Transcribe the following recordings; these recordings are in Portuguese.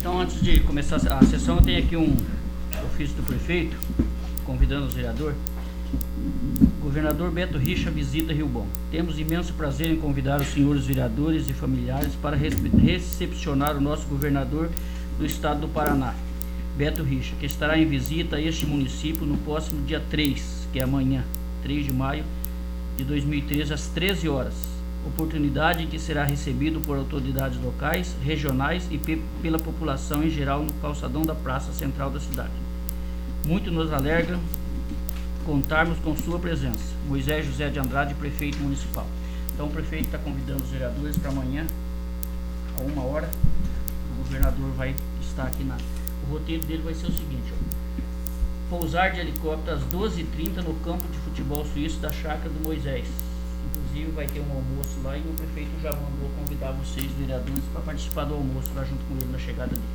Então, antes de começar a sessão, eu tenho aqui um ofício do prefeito, convidando os vereadores. Governador Beto Richa visita Rio Bom. Temos imenso prazer em convidar os senhores vereadores e familiares para recepcionar o nosso governador do estado do Paraná, Beto Richa, que estará em visita a este município no próximo dia 3, que é amanhã, 3 de maio de 2013, às 13 horas. Oportunidade que será recebido por autoridades locais, regionais e pela população em geral no calçadão da praça central da cidade. Muito nos alegra contarmos com sua presença. Moisés José de Andrade, prefeito municipal. Então o prefeito está convidando os vereadores para amanhã, a 1h. O governador vai estar aqui o roteiro dele vai ser o seguinte, ó. Pousar de helicóptero às 12h30 no campo de futebol suíço da chácara do Moisés. Inclusive vai ter um almoço lá e o prefeito já mandou convidar vocês, vereadores, para participar do almoço lá junto com ele na chegada dele.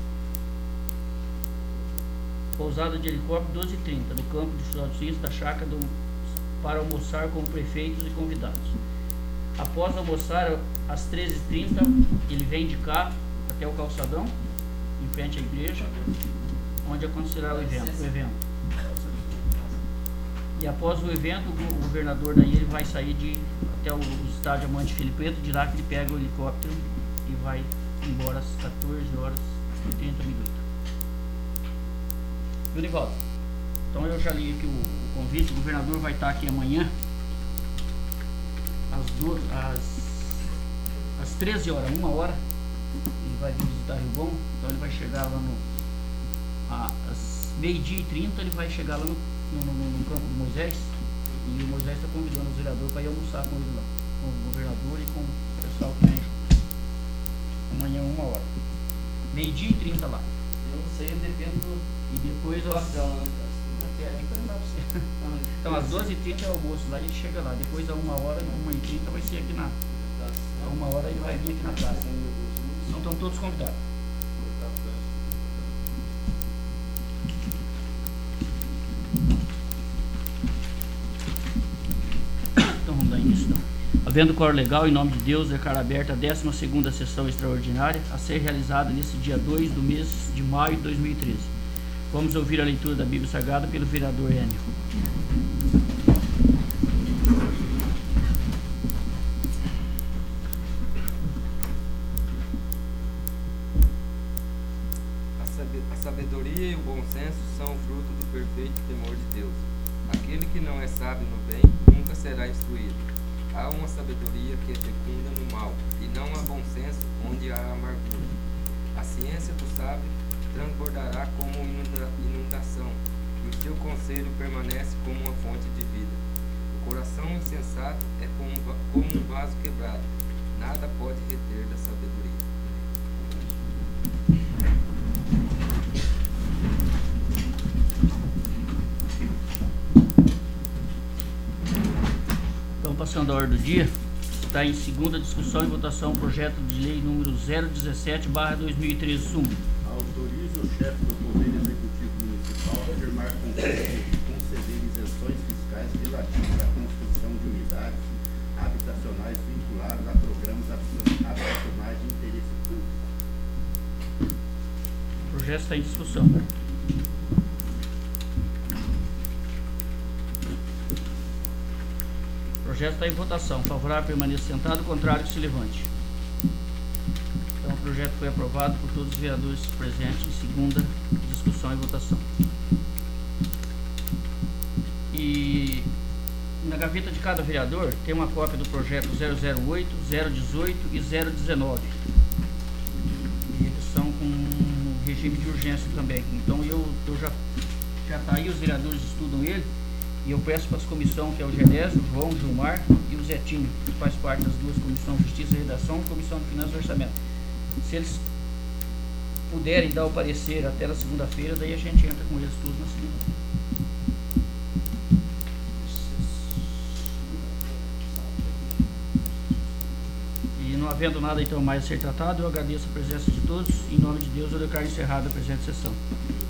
Pousada de helicóptero 12h30 no campo de futebol suíço da chácara para almoçar com prefeitos e convidados. Após almoçar às 13h30, ele vem de carro até o calçadão, em frente à igreja, onde acontecerá o evento. E após o evento, o governador daí ele vai sair até o estádio Amante Filipeto, de lá que ele pega o helicóptero e vai embora às 14h30. Viu, Nivaldo? Então eu já li aqui o convite. O governador vai estar aqui amanhã às 13h, 1h. Ele vai visitar Rio Bom. Então ele vai chegar lá às 12h30. Ele vai chegar lá no campo do Moisés. E o Moisés está convidando os vereadores para ir almoçar com ele lá, com o governador e com o pessoal que vem junto. Amanhã 1h. 12h30 lá. Eu não sei, eu dependo e depois então às 12h30 é o almoço lá e ele chega lá. Depois a 1h, 1h30 vai ser aqui a 1h ele vai vir aqui na praça. Então estão todos convidados. Então vamos dar início então. Havendo quórum legal, em nome de Deus, declaro aberta a 12ª sessão extraordinária a ser realizada nesse dia 2 do mês de maio de 2013. Vamos ouvir a leitura da Bíblia Sagrada pelo vereador Enio. A sabedoria e o bom senso são o fruto do perfeito temor de Deus. Aquele que não é sábio no bem nunca será instruído. Há uma sabedoria que é fecunda no mal, e não há bom senso onde há amargura. A ciência do sábio transbordará como inundação, e o seu conselho permanece como uma fonte de vida. O coração insensato é como um vaso quebrado, nada pode reter da sabedoria. Então, passando a ordem do dia, está em segunda discussão e votação o projeto de lei número 017/2013 Autoriza o chefe do Poder Executivo Municipal a firmar contrato e conceder isenções fiscais relativas à construção de unidades habitacionais vinculadas a programas habitacionais de interesse público. O projeto está em discussão. O projeto está em votação. Favorável, permaneça sentado. Contrário, que se levante. Então, o projeto foi aprovado por todos os vereadores presentes em segunda discussão e votação. E na gaveta de cada vereador tem uma cópia do projeto 008, 018 e 019. E eles são com regime de urgência também. Então, já está aí, os vereadores estudam ele. E eu peço para as comissões, que é o Genésio, o João, o Gilmar e o Zetinho, que faz parte das duas comissões, Justiça e Redação e Comissão de Finanças e Orçamento. Se eles puderem dar o parecer até na segunda-feira, daí a gente entra com eles tudo na segunda-feira. E não havendo nada então mais a ser tratado, eu agradeço a presença de todos. Em nome de Deus, eu declaro encerrada a presente sessão.